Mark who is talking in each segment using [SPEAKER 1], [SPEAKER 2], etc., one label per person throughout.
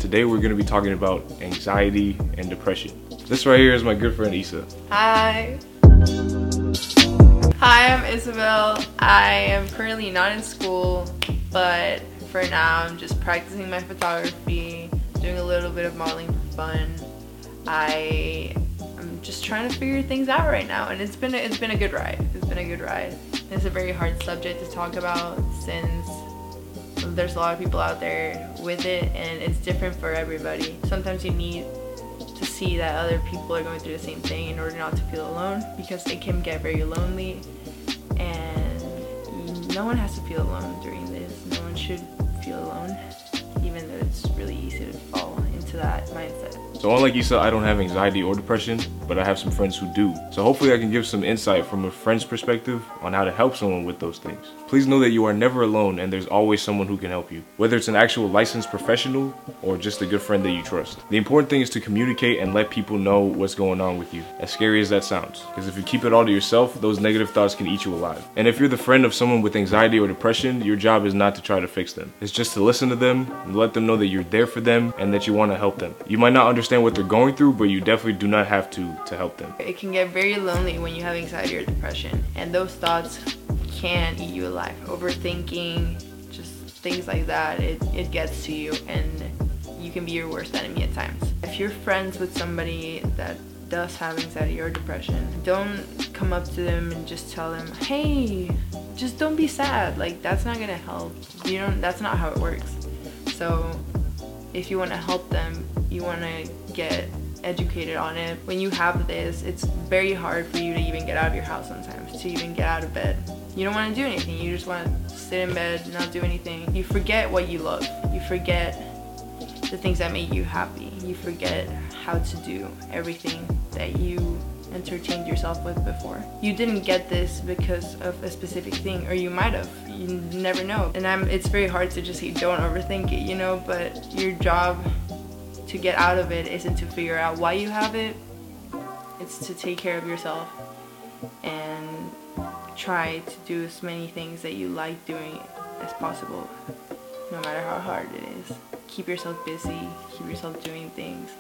[SPEAKER 1] today we're going to be talking about anxiety and depression. This right here is my good friend Issa.
[SPEAKER 2] Hi. Hi, I'm Isabel. I am currently not in school, but for now I'm just practicing my photography, doing a little bit of modeling for fun. I'm just trying to figure things out right now, and it's been a good ride. It's been a good ride. It's a very hard subject to talk about since there's a lot of people out there with it, and it's different for everybody. Sometimes you need to see that other people are going through the same thing in order not to feel alone, because it can get very lonely, and no one has to feel alone during this. No one should feel alone, even though it's really easy to fall into that mindset.
[SPEAKER 1] So unlike Issa, I don't have anxiety or depression, but I have some friends who do. So hopefully I can give some insight from a friend's perspective on how to help someone with those things. Please know that you are never alone, and there's always someone who can help you, whether it's an actual licensed professional or just a good friend that you trust. The important thing is to communicate and let people know what's going on with you, as scary as that sounds. Because if you keep it all to yourself, those negative thoughts can eat you alive. And if you're the friend of someone with anxiety or depression, your job is not to try to fix them. It's just to listen to them and let them know that you're there for them and that you want to help them. You might not understand what they're going through, but you definitely do not have to help them.
[SPEAKER 2] It can get very lonely when you have anxiety or depression, and those thoughts can eat you alive. Overthinking, just things like that, it gets to you, and you can be your worst enemy at times. If you're friends with somebody that does have anxiety or depression, don't come up to them and just tell them, hey, just don't be sad. Like, that's not gonna help. That's not how it works. So if you want to help them, you want to get educated on it. When you have this, it's very hard for you to even get out of your house sometimes, to even get out of bed. You don't want to do anything. You just want to sit in bed, not do anything. You forget what you love. You forget the things that make you happy. You forget how to do everything that you entertained yourself with before. You didn't get this because of a specific thing, or you might have. You never know. And it's very hard to just say don't overthink it, you know, but your job to get out of it isn't to figure out why you have it. It's to take care of yourself and try to do as many things that you like doing as possible, no matter how hard it is. Keep yourself busy, keep yourself doing things,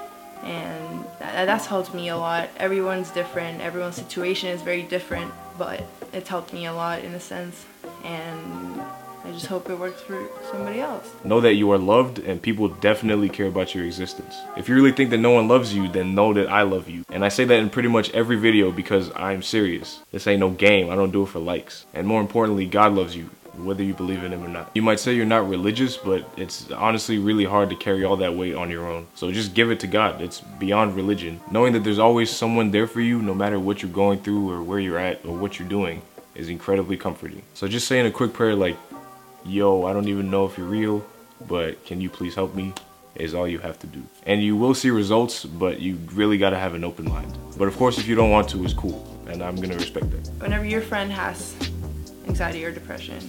[SPEAKER 2] and that's helped me a lot. Everyone's different, everyone's situation is very different, but it's helped me a lot in a sense, and I just hope it works for somebody else.
[SPEAKER 1] Know that you are loved, and people definitely care about your existence. If you really think that no one loves you, then know that I love you. And I say that in pretty much every video because I'm serious. This ain't no game. I don't do it for likes. And more importantly, God loves you, whether you believe in him or not. You might say you're not religious, but it's honestly really hard to carry all that weight on your own. So just give it to God. It's beyond religion. Knowing that there's always someone there for you, no matter what you're going through or where you're at or what you're doing, is incredibly comforting. So just saying a quick prayer like, yo, I don't even know if you're real, but can you please help me, is all you have to do. And you will see results, but you really gotta have an open mind. But of course, if you don't want to, it's cool, and I'm gonna respect that.
[SPEAKER 2] Whenever your friend has anxiety or depression,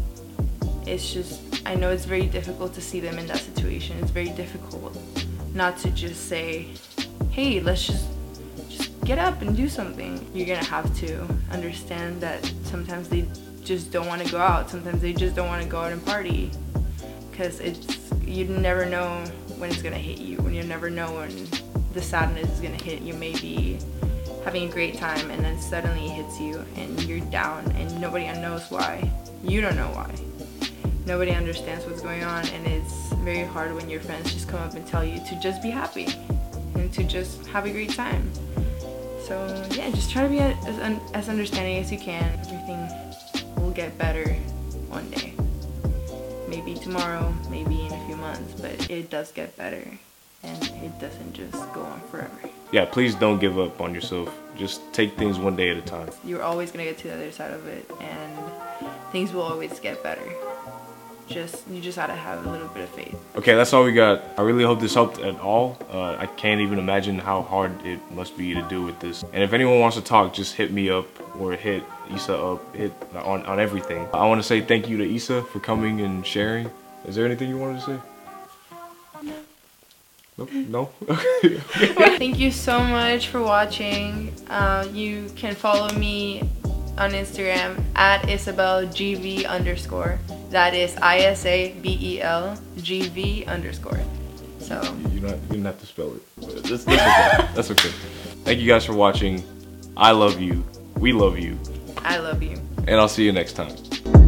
[SPEAKER 2] it's just, I know it's very difficult to see them in that situation. It's very difficult not to just say, hey, let's just get up and do something. You're gonna have to understand that sometimes they just don't want to go out. Sometimes they just don't want to go out and party, because you never know when it's gonna hit you. When you never know when the sadness is gonna hit. You may be having a great time, and then suddenly it hits you and you're down, and nobody knows why. You don't know why. Nobody understands what's going on, and it's very hard when your friends just come up and tell you to just be happy and to just have a great time. So yeah, just try to be as understanding as you can. Everything will get better one day. Maybe tomorrow, maybe in a few months, but it does get better, and it doesn't just go on forever.
[SPEAKER 1] Yeah, please don't give up on yourself. Just take things one day at a time.
[SPEAKER 2] You're always gonna get to the other side of it, and things will always get better. You just gotta have a little bit of faith. Okay,
[SPEAKER 1] that's all we got. I really hope this helped at all. I can't even imagine how hard it must be to do with this. And if anyone wants to talk, just hit me up or hit Issa up, hit on everything. I want to say thank you to Issa for coming and sharing. Is there anything you wanted to say? No?
[SPEAKER 2] Thank you so much for watching. You can follow me on Instagram at IsabelGV_. That is ISABELGV_. So
[SPEAKER 1] You didn't have to spell it. But that's okay. That's okay. Thank you guys for watching. I love you. We love you.
[SPEAKER 2] I love you.
[SPEAKER 1] And I'll see you next time.